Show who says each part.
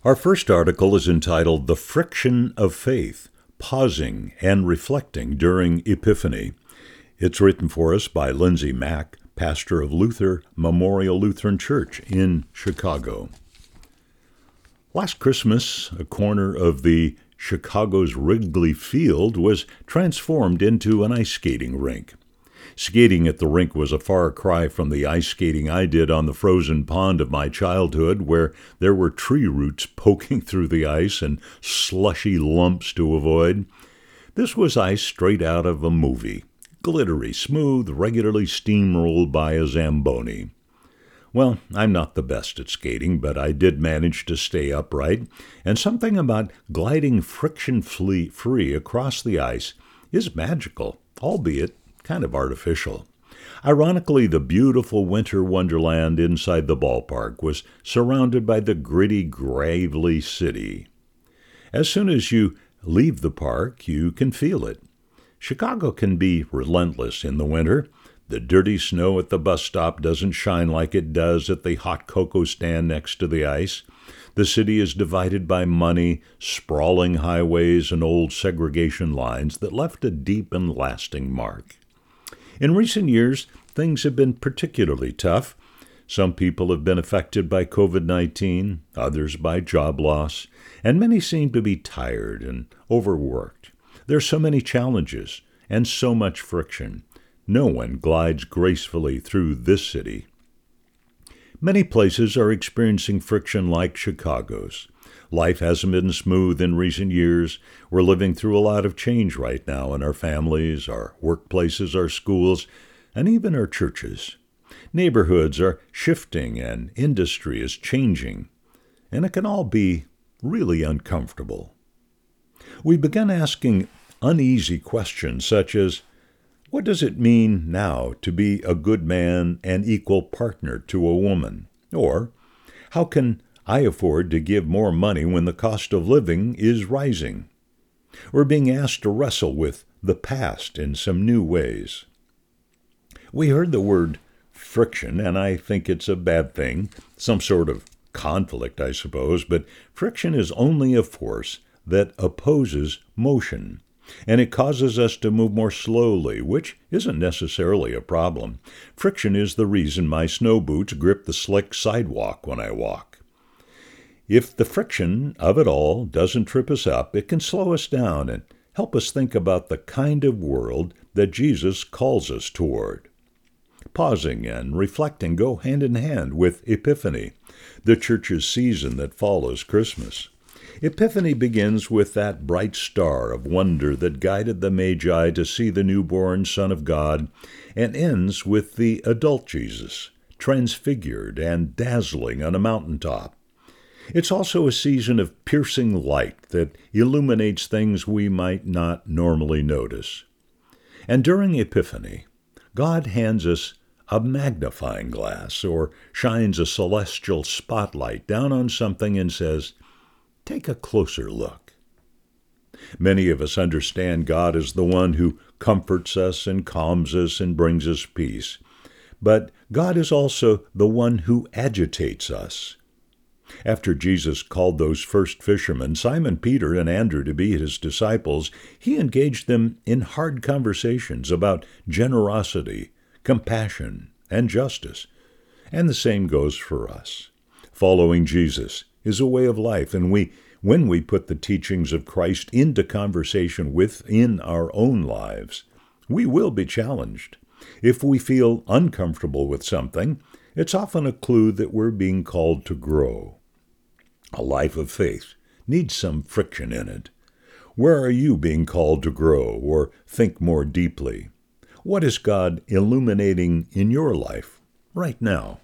Speaker 1: Our first article is entitled The Friction of Faith, Pausing and Reflecting During Epiphany. It's written for us by Lindsay Mack, pastor of Luther Memorial Lutheran Church in Chicago. Last Christmas, a corner of the Chicago's Wrigley Field was transformed into an ice skating rink. Skating at the rink was a far cry from the ice skating I did on the frozen pond of my childhood, where there were tree roots poking through the ice and slushy lumps to avoid. This was ice straight out of a movie, glittery, smooth, regularly steamrolled by a Zamboni. Well, I'm not the best at skating, but I did manage to stay upright, and something about gliding friction-free across the ice is magical, albeit kind of artificial. Ironically, the beautiful winter wonderland inside the ballpark was surrounded by the gritty, gravelly city. As soon as you leave the park, you can feel it. Chicago can be relentless in the winter. The dirty snow at the bus stop doesn't shine like it does at the hot cocoa stand next to the ice. The city is divided by money, sprawling highways, and old segregation lines that left a deep and lasting mark. In recent years, things have been particularly tough. Some people have been affected by COVID-19, others by job loss, and many seem to be tired and overworked. There are so many challenges and so much friction. No one glides gracefully through this city. Many places are experiencing friction like Chicago's. Life hasn't been smooth in recent years. We're living through a lot of change right now in our families, our workplaces, our schools, and even our churches. Neighborhoods are shifting and industry is changing, and it can all be really uncomfortable. We began asking uneasy questions such as, what does it mean now to be a good man and equal partner to a woman? Or, how can I afford to give more money when the cost of living is rising? We're being asked to wrestle with the past in some new ways. We heard the word friction, and I think it's a bad thing, some sort of conflict, I suppose, but friction is only a force that opposes motion, and it causes us to move more slowly, which isn't necessarily a problem. Friction is the reason my snow boots grip the slick sidewalk when I walk. If the friction of it all doesn't trip us up, it can slow us down and help us think about the kind of world that Jesus calls us toward. Pausing and reflecting go hand in hand with Epiphany, the church's season that follows Christmas. Epiphany begins with that bright star of wonder that guided the Magi to see the newborn Son of God, and ends with the adult Jesus, transfigured and dazzling on a mountaintop. It's also a season of piercing light that illuminates things we might not normally notice. And during Epiphany, God hands us a magnifying glass or shines a celestial spotlight down on something and says, take a closer look. Many of us understand God as the one who comforts us and calms us and brings us peace. But God is also the one who agitates us. After Jesus called those first fishermen, Simon Peter and Andrew, to be his disciples, he engaged them in hard conversations about generosity, compassion, and justice. And the same goes for us. Following Jesus is a way of life, and when we put the teachings of Christ into conversation within our own lives, we will be challenged. If we feel uncomfortable with something, it's often a clue that we're being called to grow. A life of faith needs some friction in it. Where are you being called to grow or think more deeply? What is God illuminating in your life right now?